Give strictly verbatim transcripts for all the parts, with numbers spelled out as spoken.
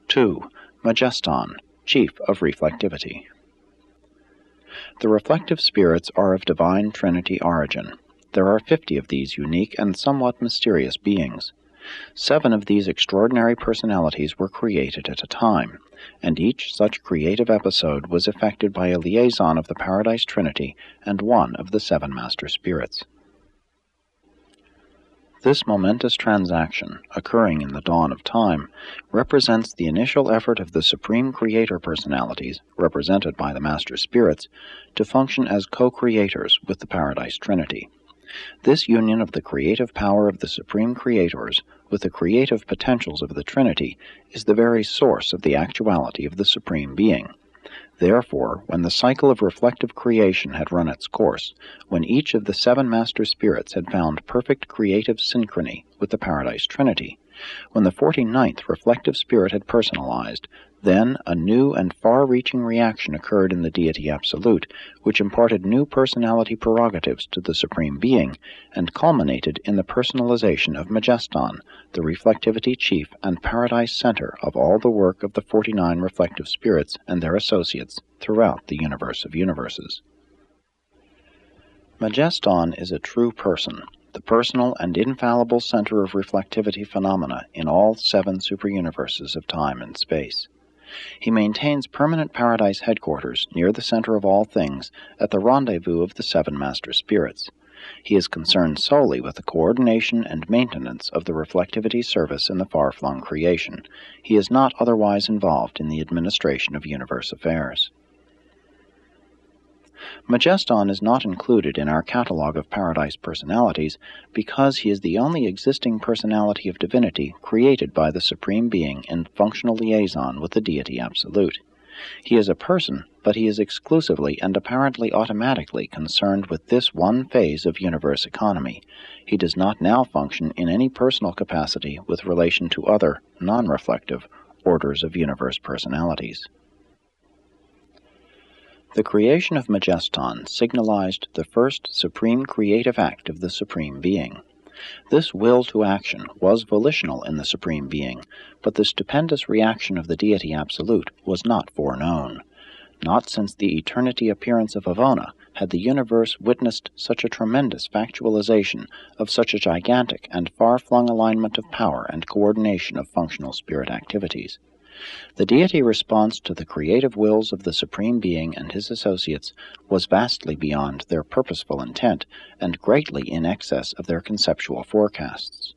two. Majeston, Chief of Reflectivity. The reflective spirits are of divine Trinity origin. There are fifty of these unique and somewhat mysterious beings. Seven of these extraordinary personalities were created at a time, and each such creative episode was effected by a liaison of the Paradise Trinity and one of the seven Master Spirits. This momentous transaction, occurring in the dawn of time, represents the initial effort of the Supreme Creator Personalities, represented by the Master Spirits, to function as co-creators with the Paradise Trinity. This union of the creative power of the Supreme Creators with the creative potentials of the Trinity is the very source of the actuality of the Supreme Being. Therefore, when the cycle of reflective creation had run its course, when each of the seven Master Spirits had found perfect creative synchrony with the Paradise Trinity, when the forty-ninth reflective spirit had personalized, then a new and far-reaching reaction occurred in the Deity Absolute, which imparted new personality prerogatives to the Supreme Being, and culminated in the personalization of Majeston, the reflectivity chief and paradise center of all the work of the forty-nine reflective spirits and their associates throughout the universe of universes. Majeston is a true person, the personal and infallible center of reflectivity phenomena in all seven superuniverses of time and space. He maintains permanent paradise headquarters near the center of all things at the rendezvous of the seven Master Spirits. He is concerned solely with the coordination and maintenance of the reflectivity service in the far-flung creation. He is not otherwise involved in the administration of universe affairs. Majeston is not included in our catalogue of Paradise personalities because he is the only existing personality of divinity created by the Supreme Being in functional liaison with the Deity Absolute. He is a person, but he is exclusively and apparently automatically concerned with this one phase of universe economy. He does not now function in any personal capacity with relation to other, non-reflective, orders of universe personalities. The creation of Majeston signalized the first supreme creative act of the Supreme Being. This will to action was volitional in the Supreme Being, but the stupendous reaction of the Deity Absolute was not foreknown. Not since the eternity appearance of Avona had the universe witnessed such a tremendous factualization of such a gigantic and far-flung alignment of power and coordination of functional spirit activities. The deity response to the creative wills of the Supreme Being and his associates was vastly beyond their purposeful intent and greatly in excess of their conceptual forecasts.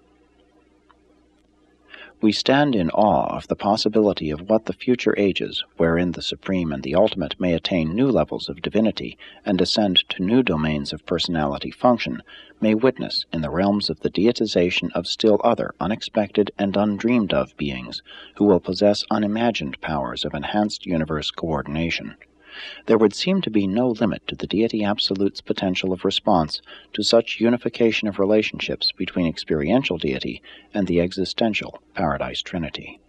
We stand in awe of the possibility of what the future ages, wherein the Supreme and the Ultimate may attain new levels of divinity and ascend to new domains of personality function, may witness in the realms of the deitization of still other unexpected and undreamed-of beings who will possess unimagined powers of enhanced universe coordination. There would seem to be no limit to the Deity Absolute's potential of response to such unification of relationships between experiential deity and the existential Paradise Trinity.